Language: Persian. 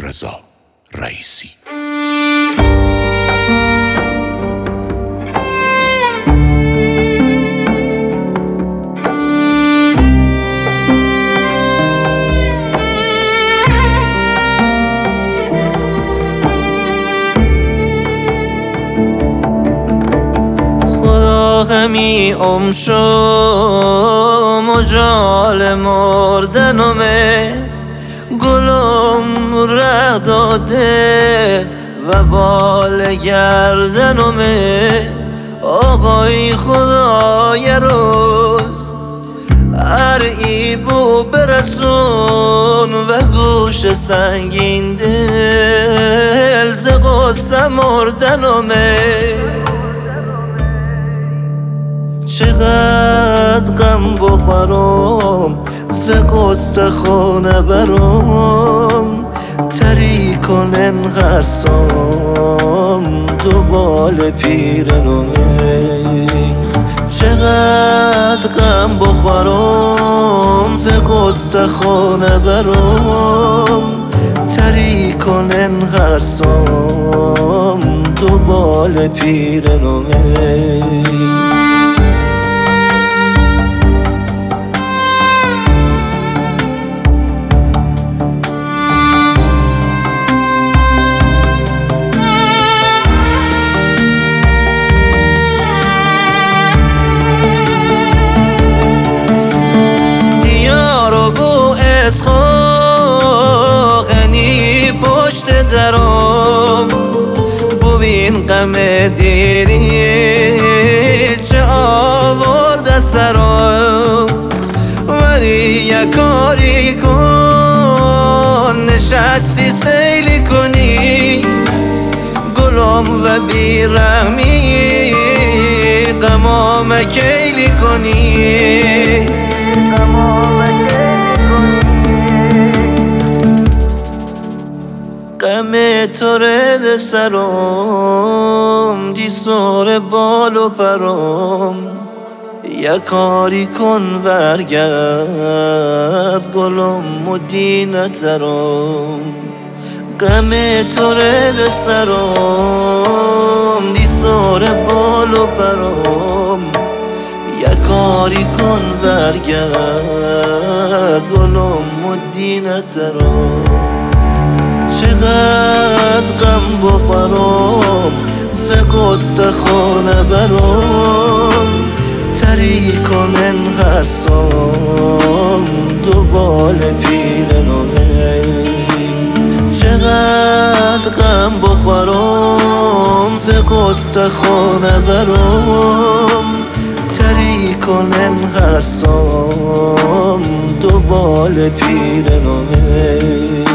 رضا رئیسی. غمی شو مجال مردنمه، گلم ره داده و بال گردنمه. آقای خدای روز ارعی بو برسون و گوش سنگین دل ز غصه مردنمه. چقدر غم بخورم ز غصه خونه برم، تری کنن غرسام دوبال پیرنمه. چقدر غم بخورم ز غصه خونه برم، تری کنن غرسام دوبال پیرنمه. پشت درم ببین غم دیری چه آورده سرم. ولی یک کاری کن نشستی سیلی کنی، گلم و بیرحمی غمام کیلی کنی. غم تو رد سرم دی سر بال و پرم، یک کاری کن ورگرد گلم و دینترم. غم تو رد سرم دی سر بال و پرم، یک کاری کن ورگرد گلم و دینترم. چقدر غم بخورم ز غصه خونه برم، تری کنن غرسام دوبال پیرنمه. چقدر غم بخورم ز غصه خونه برم، تری کنن غرسام دوبال پیرنمه.